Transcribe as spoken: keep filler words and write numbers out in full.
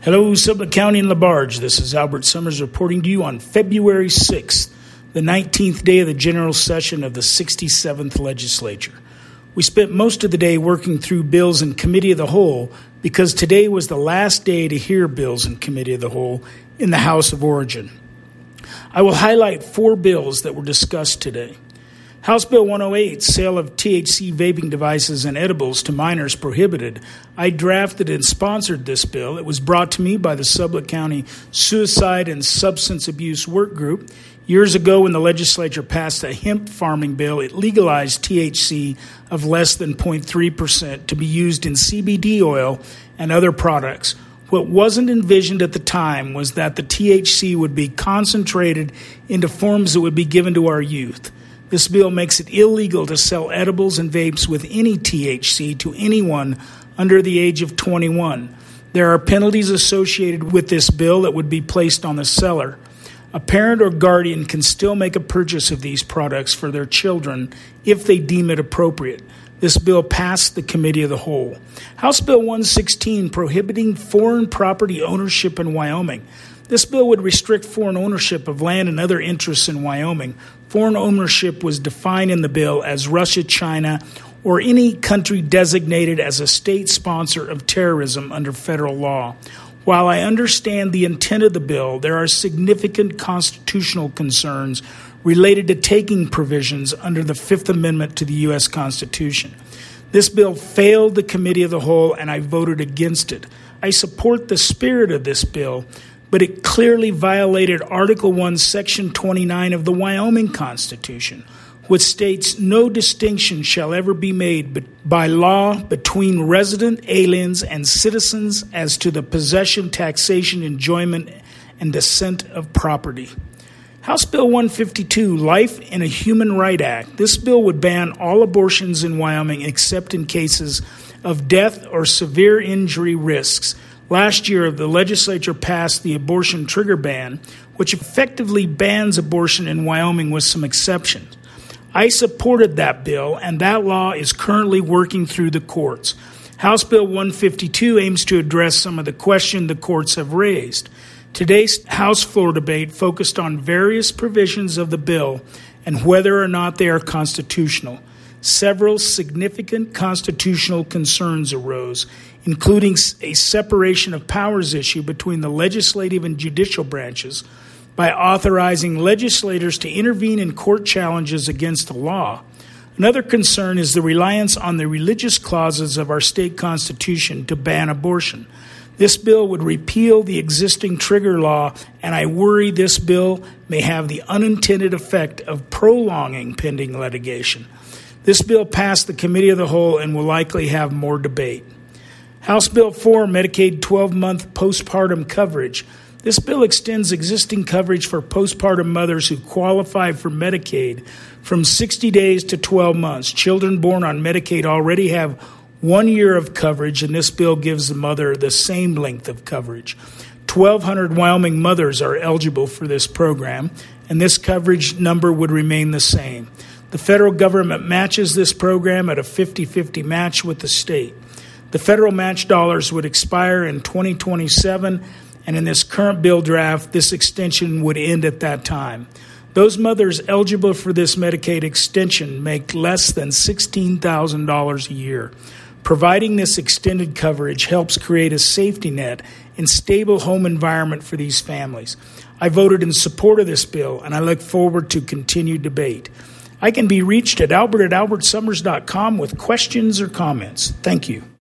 Hello, Sublette County and LaBarge. This is Albert Summers reporting to you on February sixth, the nineteenth day of the general session of the sixty-seventh Legislature. We spent most of the day working through bills in Committee of the Whole because today was the last day to hear bills in Committee of the Whole in the House of Origin. I will highlight four bills that were discussed today. House Bill one oh eight, sale of T H C vaping devices and edibles to minors prohibited. I drafted and sponsored this bill. It was brought to me by the Sublette County Suicide and Substance Abuse Work Group. Years ago, when the legislature passed a hemp farming bill, it legalized T H C of less than zero point three percent to be used in C B D oil and other products. What wasn't envisioned at the time was that the T H C would be concentrated into forms that would be given to our youth. This bill makes it illegal to sell edibles and vapes with any T H C to anyone under the age of twenty-one. There are penalties associated with this bill that would be placed on the seller. A parent or guardian can still make a purchase of these products for their children if they deem it appropriate. This bill passed the Committee of the Whole. House Bill one sixteen, prohibiting foreign property ownership in Wyoming. This bill would restrict foreign ownership of land and other interests in Wyoming. Foreign ownership was defined in the bill as Russia, China, or any country designated as a state sponsor of terrorism under federal law. While I understand the intent of the bill, there are significant constitutional concerns related to taking provisions under the Fifth Amendment to the U S Constitution. This bill failed the Committee of the Whole, and I voted against it. I support the spirit of this bill, but it clearly violated Article one, Section twenty-nine of the Wyoming Constitution, which states no distinction shall ever be made by law between resident aliens and citizens as to the possession, taxation, enjoyment, and descent of property. House Bill one fifty-two, Life in a Human Right Act. This bill would ban all abortions in Wyoming except in cases of death or severe injury risks. Last year, the legislature passed the abortion trigger ban, which effectively bans abortion in Wyoming with some exceptions. I supported that bill, and that law is currently working through the courts. House Bill one fifty-two aims to address some of the questions the courts have raised. Today's House floor debate focused on various provisions of the bill and whether or not they are constitutional. Several significant constitutional concerns arose, including a separation of powers issue between the legislative and judicial branches by authorizing legislators to intervene in court challenges against the law. Another concern is the reliance on the religious clauses of our state constitution to ban abortion. This bill would repeal the existing trigger law, and I worry this bill may have the unintended effect of prolonging pending litigation. This bill passed the Committee of the Whole and will likely have more debate. House Bill four, Medicaid twelve-month postpartum coverage. This bill extends existing coverage for postpartum mothers who qualify for Medicaid from sixty days to twelve months. Children born on Medicaid already have one year of coverage, and this bill gives the mother the same length of coverage. twelve hundred Wyoming mothers are eligible for this program, and this coverage number would remain the same. The federal government matches this program at a fifty-fifty match with the state. The federal match dollars would expire in twenty twenty-seven, and in this current bill draft, this extension would end at that time. Those mothers eligible for this Medicaid extension make less than sixteen thousand dollars a year. Providing this extended coverage helps create a safety net and stable home environment for these families. I voted in support of this bill, and I look forward to continued debate. I can be reached at albert at albert summers dot com with questions or comments. Thank you.